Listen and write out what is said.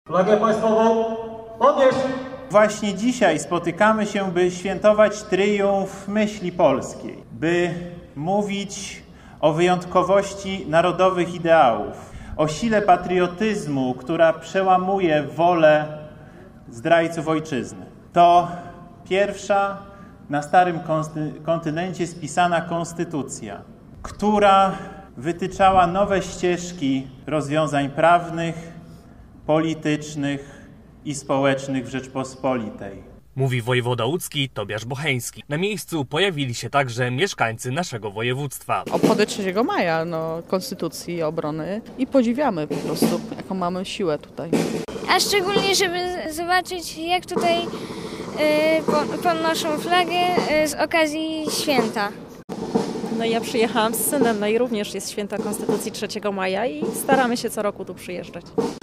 Flagę państwową podnieść! Właśnie dzisiaj spotykamy się, by świętować tryumf myśli polskiej, by mówić o wyjątkowości narodowych ideałów, o sile patriotyzmu, która przełamuje wolę zdrajców ojczyzny. To pierwsza na starym kontynencie spisana konstytucja, która wytyczała nowe ścieżki rozwiązań prawnych, politycznych i społecznych w Rzeczpospolitej. Mówi wojewoda łódzki Tobiasz Bocheński. Na miejscu pojawili się także mieszkańcy naszego województwa. Obchody 3 maja, Konstytucji i obrony i podziwiamy po prostu, jaką mamy siłę tutaj. A szczególnie, żeby zobaczyć, jak tutaj podnoszą flagę z okazji święta. Ja przyjechałam z synem, i również jest święto Konstytucji 3 maja i staramy się co roku tu przyjeżdżać.